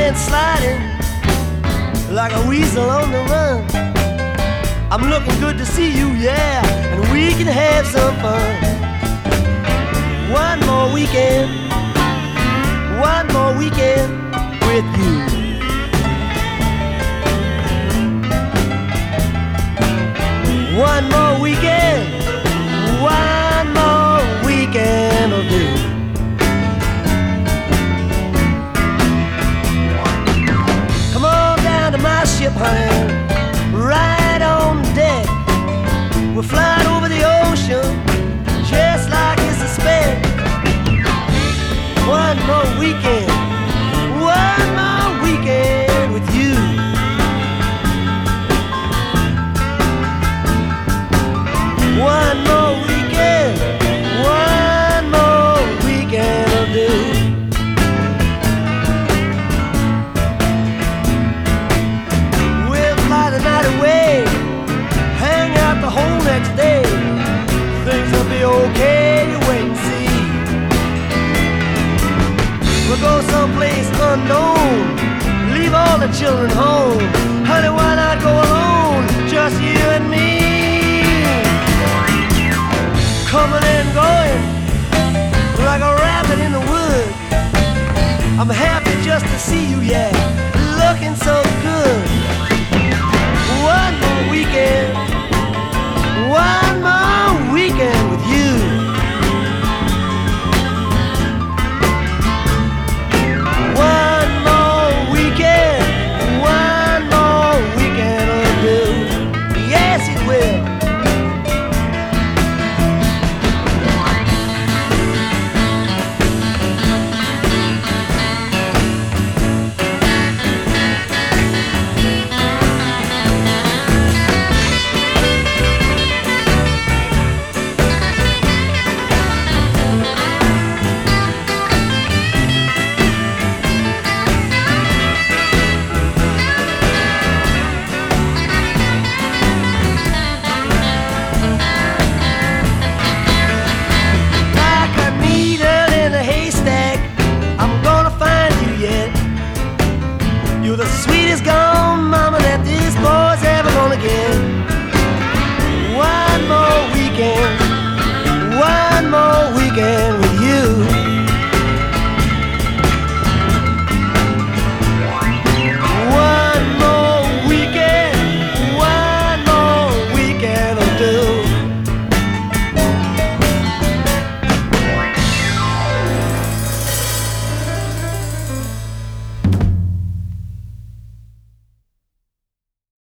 and sliding like a weasel on the run. I'm looking good to see you, yeah, and we can have some fun. One more weekend with you. One more weekend will do. Come on down to my ship, honey, right on deck. We're flying over the ocean just like you suspect. One more weekend with you. One more weekend will do. We'll fly the night away, hang out the whole next day. Things will be okay, you wait and see. We'll go someplace unknown, leave all the children home. Honey, why not go alone, just you and me? Coming and going like a rabbit in the wood. I'm happy just to see you, yeah, looking so good. One more weekend,